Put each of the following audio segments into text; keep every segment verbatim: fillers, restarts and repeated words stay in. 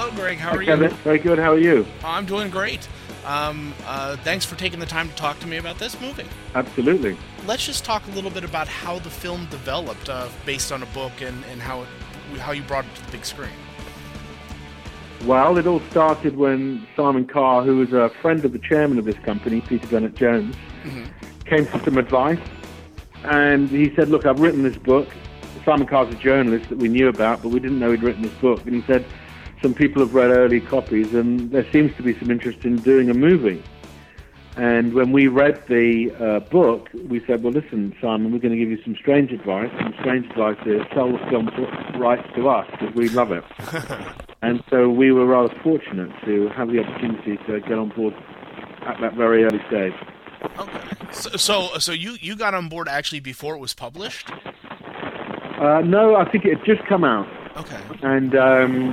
Hello, Greg. How are Hi, Kevin. you? Very good. How are you? I'm doing great. Um, uh, thanks for taking the time to talk to me about this movie. Absolutely. Let's just talk a little bit about how the film developed uh, based on a book and, and how, it, how you brought it to the big screen. Well, it all started when Simon Carr, who was a friend of the chairman of this company, Peter Bennett-Jones, mm-hmm. came for some advice. And he said, look, I've written this book. Simon Carr's a journalist that we knew about, but we didn't know he'd written this book. And he said, some people have read early copies, and there seems to be some interest in doing a movie. And when we read the uh, book, we said, well, listen, Simon, we're going to give you some strange advice. And strange advice is sell the film rights to us, because we love it. And so we were rather fortunate to have the opportunity to get on board at that very early stage. Okay. So, so, so you, you got on board actually before it was published? Uh, no, I think it had just come out. Okay. And, um,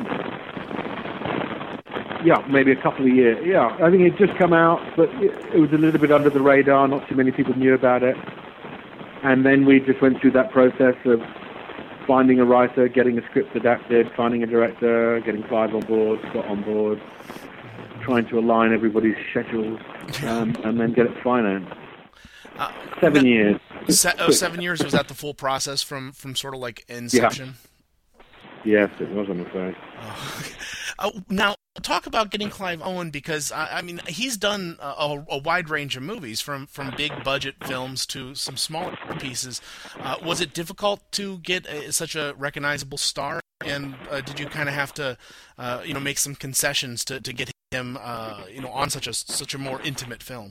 yeah, maybe a couple of years. Yeah, I think it had just come out, but it, it was a little bit under the radar. Not too many people knew about it. And then we just went through that process of finding a writer, getting a script adapted, finding a director, getting Clive on board, Scott on board, trying to align everybody's schedules, um, and then get it financed. Uh, seven that, years. Se- oh, seven years? Was that the full process from, from sort of like inception? Yeah. Yes, it was, I'm afraid. Oh. Uh, now, talk about getting Clive Owen, because, I, I mean, he's done a, a wide range of movies, from, from big-budget films to some smaller pieces. Uh, was it difficult to get a, such a recognizable star? And uh, did you kind of have to, uh, you know, make some concessions to, to get him, uh, you know, on such a such a more intimate film?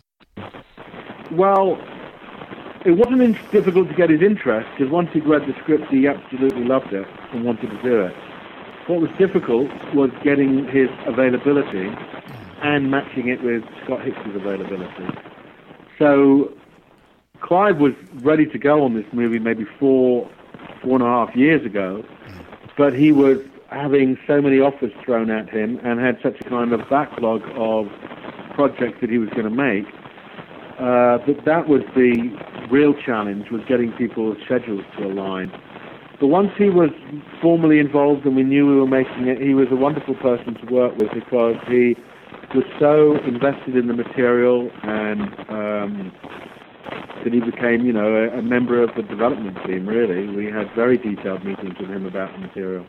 Well, it wasn't in- difficult to get his interest, because once he'd read the script, he absolutely loved it and wanted to do it. What was difficult was getting his availability and matching it with Scott Hicks's availability. So Clive was ready to go on this movie maybe four, four and a half years ago, but he was having so many offers thrown at him and had such a kind of backlog of projects that he was going to make, uh, that that was the real challenge, was getting people's schedules to align. But once he was formally involved and we knew we were making it, he was a wonderful person to work with, because he was so invested in the material, and um, that he became, you know, a, a member of the development team, really. We had very detailed meetings with him about the material.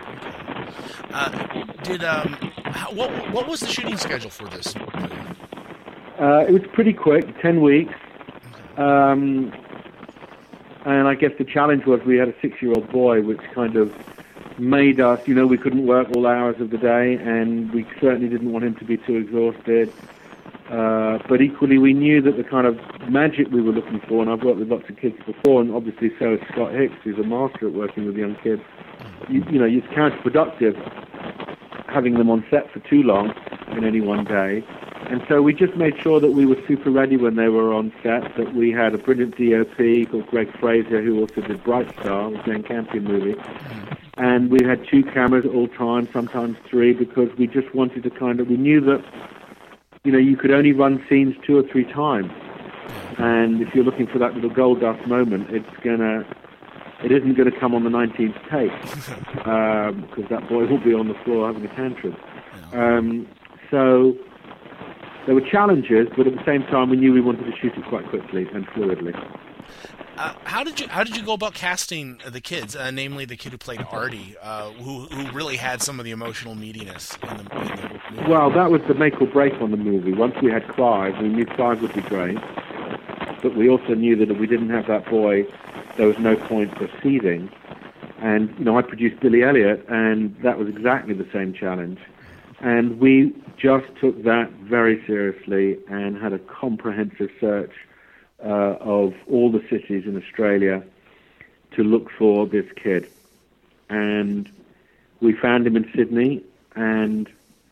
Uh, did um, how, what what was the shooting schedule for this? Uh, it was pretty quick, ten weeks. Um, and I guess the challenge was we had a six-year-old boy, which kind of made us, you know, we couldn't work all hours of the day, and we certainly didn't want him to be too exhausted. Uh, but equally, we knew that the kind of magic we were looking for, and I've worked with lots of kids before, and obviously so has Scott Hicks, who's a master at working with young kids. You, you know, it's counterproductive having them on set for too long in any one day. And so we just made sure that we were super ready when they were on set, that we had a brilliant D O P called Greg Fraser, who also did Bright Star, the Jane Campion movie. And we had two cameras at all times, sometimes three, because we just wanted to kind of, we knew that, you know, you could only run scenes two or three times. And if you're looking for that little gold dust moment, it's gonna, it isn't going to come on the nineteenth take, um, because that boy will be on the floor having a tantrum. Um, so there were challenges, but at the same time, we knew we wanted to shoot it quite quickly and fluidly. Uh, how did you how did you go about casting the kids, uh, namely the kid who played Artie, uh, who who really had some of the emotional meatiness in the, in the movie? Well, that was the make or break on the movie. Once we had Clive, we knew Clive would be great, but we also knew that if we didn't have that boy, there was no point proceeding. And you know, I produced Billy Elliot, and that was exactly the same challenge. And we just took that very seriously and had a comprehensive search uh, of all the cities in Australia to look for this kid. And we found him in Sydney, and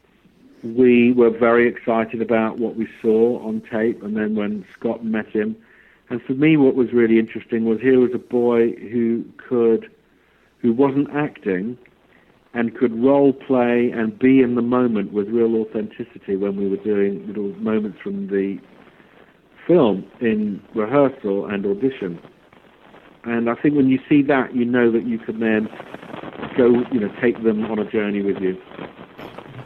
we were very excited about what we saw on tape. And then when Scott met him, and for me what was really interesting was here was a boy who could, who wasn't acting, and could role play and be in the moment with real authenticity when we were doing little moments from the film in rehearsal and audition. And I think when you see that, you know that you can then go, you know, take them on a journey with you.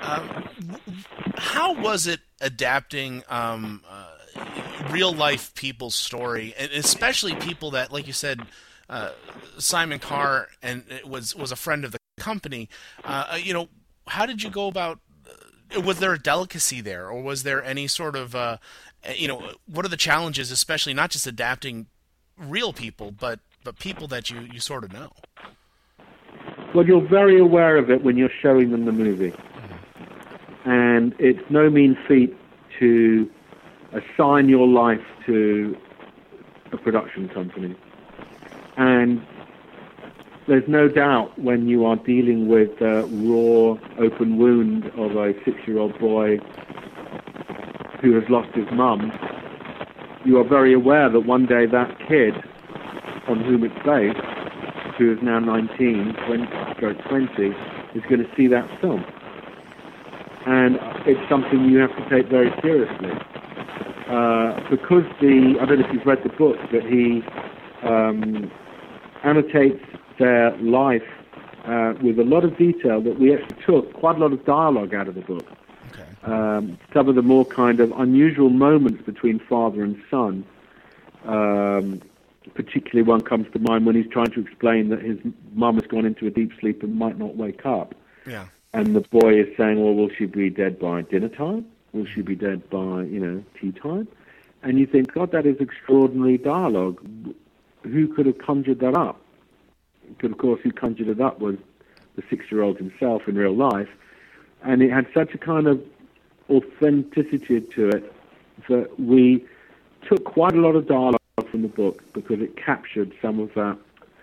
Um, how was it adapting um, uh, real life people's story, and especially people that, like you said, uh, Simon Carr and it was was a friend of the company. Uh, you know, how did you go about? Uh, was there a delicacy there, or was there any sort of uh, you know, what are the challenges, especially not just adapting real people, but but people that you, you sort of know? Well, you're very aware of it when you're showing them the movie. And it's no mean feat to assign your life to a production company. And there's no doubt when you are dealing with the raw, open wound of a six-year-old boy who has lost his mum, you are very aware that one day that kid on whom it's based, who is now nineteen, twenty, twenty, is going to see that film. And it's something you have to take very seriously. Uh, because the, I don't know if you've read the book, but he um, annotates their life uh, with a lot of detail that we actually took quite a lot of dialogue out of the book. Okay. Um, some of the more kind of unusual moments between father and son, um, particularly one comes to mind when he's trying to explain that his mum has gone into a deep sleep and might not wake up. Yeah. And the boy is saying, well, will she be dead by dinner time? Will she be dead by, you know, tea time? And you think, God, that is extraordinary dialogue. Who could have conjured that up? But, of course, who conjured it up was the six-year-old himself in real life. And it had such a kind of authenticity to it that we took quite a lot of dialogue from the book because it captured some of that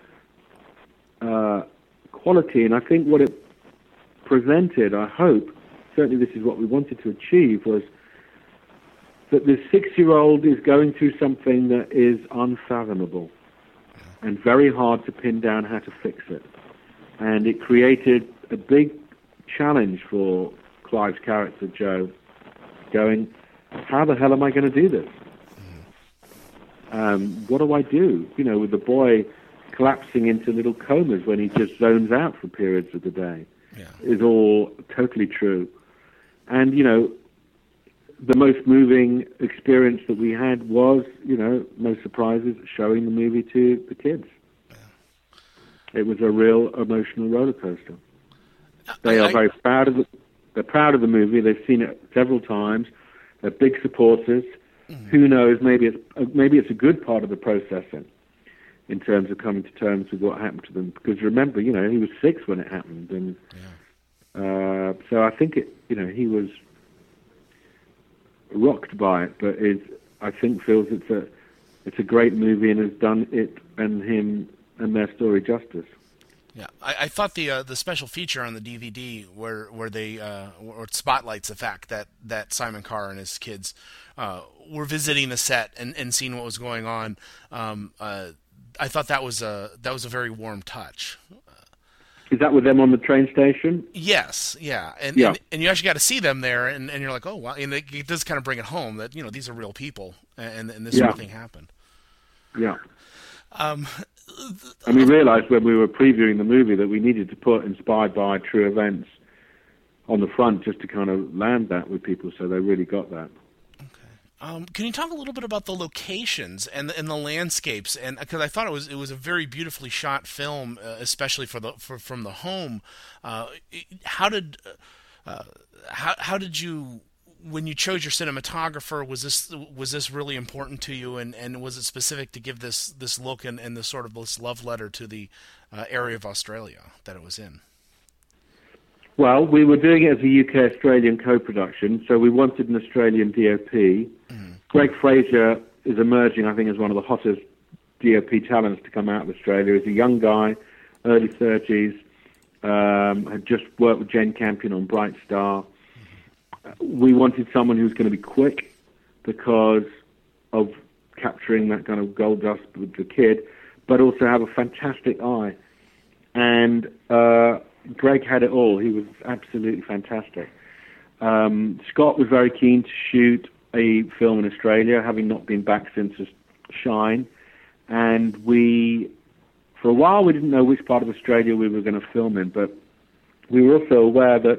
uh, quality. And I think what it presented, I hope, certainly this is what we wanted to achieve, was that this six-year-old is going through something that is unfathomable and very hard to pin down how to fix it. And it created a big challenge for Clive's character, Joe, going, how the hell am I going to do this? Um, what do I do? You know, with the boy collapsing into little comas when he just zones out for periods of the day. Yeah. Is all totally true. And, you know, the most moving experience that we had was, you know, no surprises, showing the movie to the kids. Yeah. It was a real emotional roller coaster. They I, are very proud of it. They're proud of the movie. They've seen it several times. They're big supporters. Mm-hmm. Who knows? Maybe it's maybe it's a good part of the processing in terms of coming to terms with what happened to them. Because remember, you know, he was six when it happened, and yeah. uh, so I think it. You know, he was rocked by it, but is I think feels it's a it's a great movie and has done it and him and their story justice. Yeah, I, I thought the uh, the special feature on the D V D where where they uh, where it spotlights the fact that, that Simon Carr and his kids uh, were visiting the set and, and seeing what was going on. Um, uh, I thought that was a that was a very warm touch. Is that with them on the train station? Yes, yeah, and yeah. and, and you actually got to see them there, and, and you're like, oh wow, and it, it does kind of bring it home that you know these are real people, and and this yeah. sort of thing happened. Yeah. Um, and we realized when we were previewing the movie that we needed to put inspired by true events on the front just to kind of land that with people, so they really got that. Okay. Um, can you talk a little bit about the locations and the, and the landscapes? And because I thought it was it was a very beautifully shot film, uh, especially for the for, from the home. Uh, how did uh, how how did you? When you chose your cinematographer, was this was this really important to you, and, and was it specific to give this, this look and, and this sort of this love letter to the uh, area of Australia that it was in? Well, we were doing it as a U K-Australian co-production, so we wanted an Australian D O P. Mm-hmm. Greg Fraser is emerging, I think, as one of the hottest D O P talents to come out of Australia. He's a young guy, early thirties, um, had just worked with Jane Campion on Bright Star. We wanted someone who was going to be quick because of capturing that kind of gold dust with the kid, but also have a fantastic eye. And uh, Greg had it all. He was absolutely fantastic. Um, Scott was very keen to shoot a film in Australia, having not been back since Shine. And we, for a while, we didn't know which part of Australia we were going to film in, but we were also aware that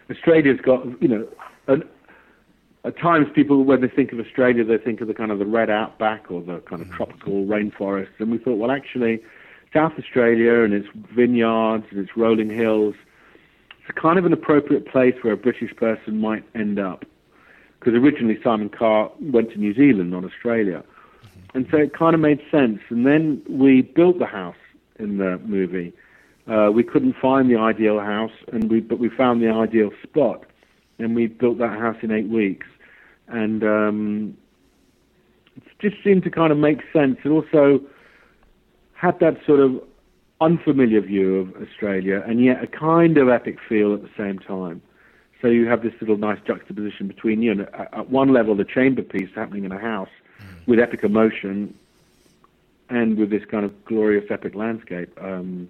Australia's got, you know, an, at times people, when they think of Australia, they think of the kind of the red outback or the kind of mm-hmm. tropical rainforests. And we thought, well, actually, South Australia and its vineyards and its rolling hills, it's kind of an appropriate place where a British person might end up. Because originally Simon Carr went to New Zealand, not Australia. Mm-hmm. And so it kind of made sense. And then we built the house in the movie. Uh, we couldn't find the ideal house, and we but we found the ideal spot. And we built that house in eight weeks. And um, it just seemed to kind of make sense. It also had that sort of unfamiliar view of Australia, and yet a kind of epic feel at the same time. So you have this little nice juxtaposition between, you know, at one level, the chamber piece happening in a house mm. with epic emotion and with this kind of glorious epic landscape. Um,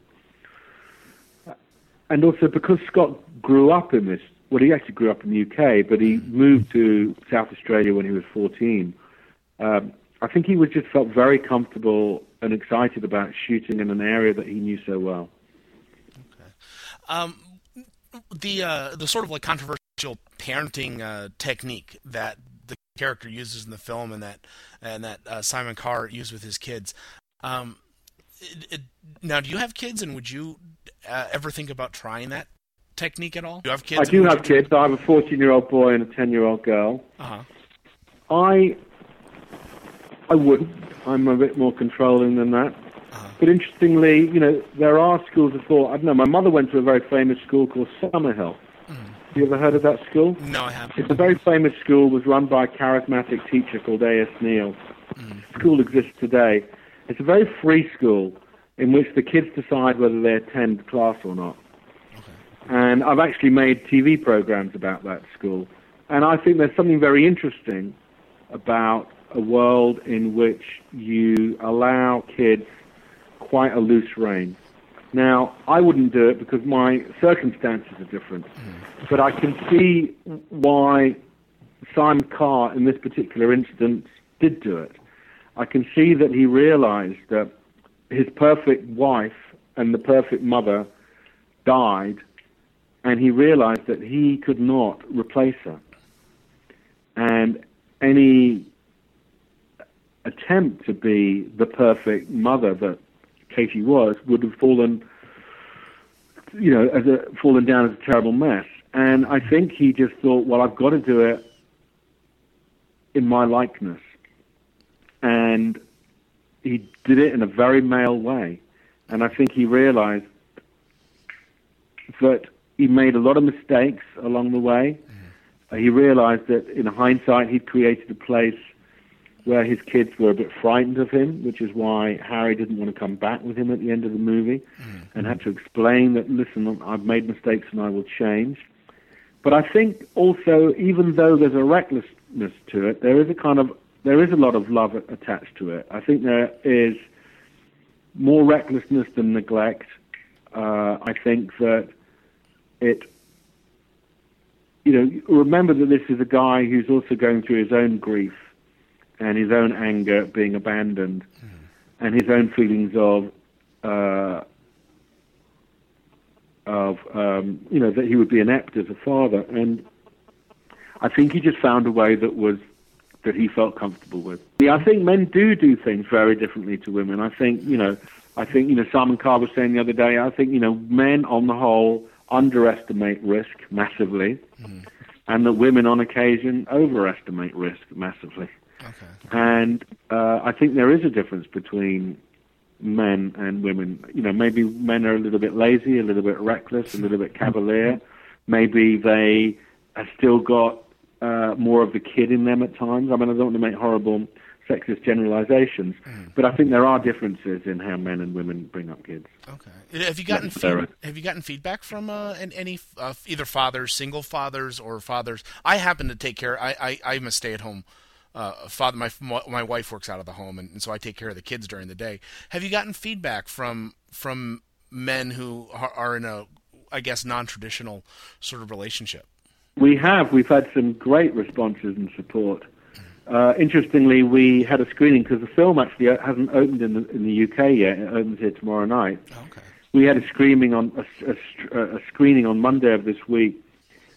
and also because Scott grew up in this, well, he actually grew up in the U K, but he moved to South Australia when he was fourteen. Um, I think he was just felt very comfortable and excited about shooting in an area that he knew so well. Okay. Um, the uh, the sort of like controversial parenting uh, technique that the character uses in the film, and that and that uh, Simon Carr used with his kids. Um, it, it, now, do you have kids, and would you uh, ever think about trying that technique at all? Do you have kids? I do have kids. I have a fourteen-year-old boy and a ten-year-old girl. Uh-huh. I I wouldn't. I'm a bit more controlling than that. Uh-huh. But interestingly, you know, there are schools of thought. I don't know. My mother went to a very famous school called Summerhill. Mm. Have you ever heard of that school? No, I haven't. It's a very famous school. Was run by a charismatic teacher called A S Neal. Mm. The school exists today. It's a very free school in which the kids decide whether they attend class or not. Okay. And I've actually made T V programs about that school. And I think there's something very interesting about a world in which you allow kids quite a loose rein. Now, I wouldn't do it because my circumstances are different, mm. but I can see why Simon Carr, in this particular instance, did do it. I can see that he realized that his perfect wife and the perfect mother died, and he realized that he could not replace her. And any attempt to be the perfect mother that Katie was would have fallen, you know, as a fallen down as a terrible mess. And I think he just thought, well, I've got to do it in my likeness. And he did it in a very male way. And I think he realized that he made a lot of mistakes along the way. Mm-hmm. Uh, he realized that in hindsight he'd created a place where his kids were a bit frightened of him, which is why Harry didn't want to come back with him at the end of the movie, mm-hmm. and had to explain that, listen, I've made mistakes and I will change. But I think also, even though there's a recklessness to it, there is a kind of, there is a lot of love attached to it. I think there is more recklessness than neglect. Uh, I think that it, you know, remember that this is a guy who's also going through his own grief and his own anger at being abandoned, mm. and his own feelings of, uh, of um, you know, that he would be inept as a father. And I think he just found a way that was that he felt comfortable with. Yeah, I think men do do things very differently to women. I think, you know, I think, you know, Simon Carr was saying the other day, I think, you know, men on the whole underestimate risk massively, mm. and that women on occasion overestimate risk massively. Okay. And uh, I think there is a difference between men and women. You know, maybe men are a little bit lazy, a little bit reckless, a little bit cavalier. Maybe they have still got uh, more of the kid in them at times. I mean, I don't want to make horrible sexist generalizations, mm. but I think there are differences in how men and women bring up kids. Okay. Have you gotten feed, have you gotten feedback from uh, any uh, either fathers, single fathers, or fathers? I happen to take care. I I I'm a stay-at-home uh, father. My my wife works out of the home, and, and so I take care of the kids during the day. Have you gotten feedback from from men who are in a, I guess, non-traditional sort of relationship? We have. We've had some great responses and support. Uh, interestingly, we had a screening because the film actually hasn't opened in the, in the U K yet. It opens here tomorrow night. Okay. We had a screening on a, a, a screening on Monday of this week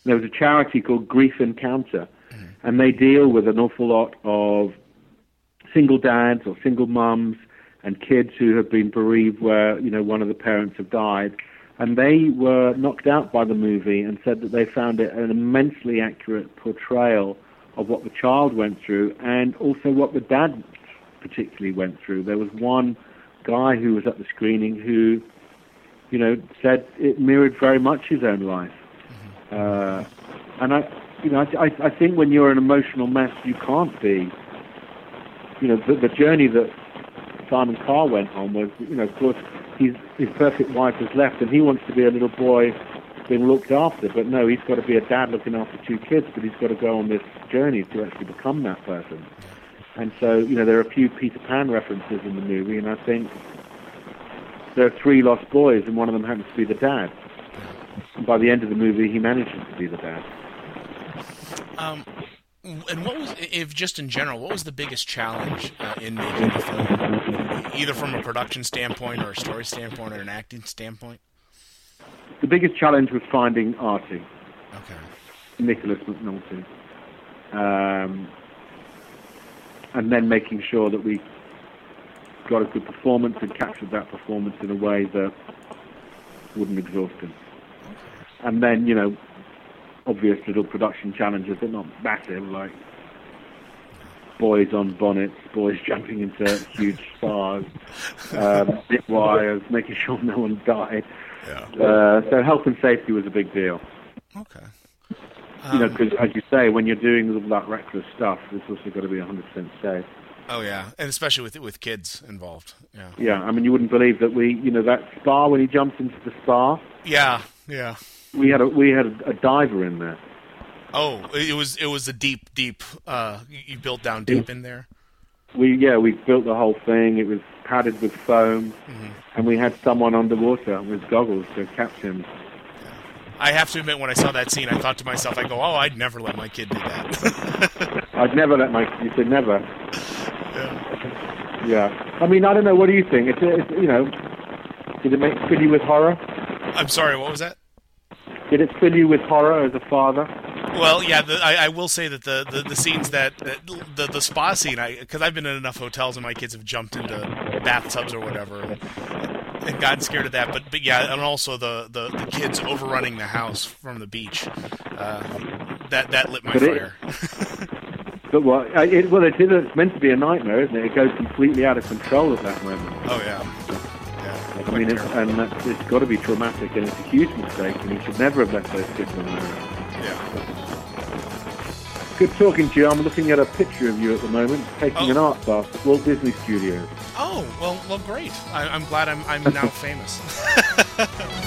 There was a charity called Grief Encounter, mm-hmm. and they deal with an awful lot of single dads or single mums and kids who have been bereaved where, you know, one of the parents have died. And they were knocked out by the movie and said that they found it an immensely accurate portrayal of what the child went through and also what the dad particularly went through. There was one guy who was at the screening who, you know, said it mirrored very much his own life. Mm-hmm. Uh, and I, you know, I, I think when you're an emotional mess, you can't be. You know, the, the journey that Simon Carr went on was, you know, of course, he's, his perfect wife has left, and he wants to be a little boy being looked after. But no, he's got to be a dad looking after two kids, but he's got to go on this journey to actually become that person. And so, you know, there are a few Peter Pan references in the movie, and I think there are three lost boys, and one of them happens to be the dad. And by the end of the movie, he manages to be the dad. Um, and what was, if just in general, what was the biggest challenge uh, in making the film, either from a production standpoint or a story standpoint or an acting standpoint? The biggest challenge was finding Artie. Okay. Nicholas McNulty. Um, and then making sure that we got a good performance and captured that performance in a way that wouldn't exhaust him. And then, you know, obvious little production challenges, but not massive, like boys on bonnets, boys jumping into huge spars, um, zip wires, making sure no one died. Yeah. Uh, so health and safety was a big deal. Okay. Um, you know, because as you say, when you're doing all that reckless stuff, it's also got to be one hundred percent safe. Oh yeah, and especially with with kids involved. Yeah. Yeah, I mean, you wouldn't believe that we, you know, that spa when he jumps into the spa. Yeah, yeah. We had a we had a, a diver in there. Oh, it was it was a deep, deep. Uh, you built down deep in there. We yeah, we built the whole thing. It was padded with foam, mm-hmm. and we had someone underwater with goggles to capture him. I have to admit, when I saw that scene, I thought to myself, I go, "Oh, I'd never let my kid do that." I'd never let my you said never. Yeah. Yeah. I mean, I don't know. What do you think? It's, it's you know, did it make fill you with horror? I'm sorry. What was that? Did it fill you with horror as a father? Well, yeah, the, I, I will say that the, the, the scenes that, that the the spa scene, I because I've been in enough hotels and my kids have jumped into bathtubs or whatever and, and gotten scared of that. But but yeah, and also the, the, the kids overrunning the house from the beach, uh, that that lit my but fire. It, but what? It, well, it is. It's meant to be a nightmare, isn't it? It goes completely out of control at that moment. Oh yeah. I mean, it's, and that's, it's got to be traumatic, and it's a huge mistake, and you should never have left those kids on there. Yeah. Good talking to you. I'm looking at a picture of you at the moment, taking oh. an art class at Walt Disney Studios. Oh, well, well, great. I, I'm glad I'm I'm now famous.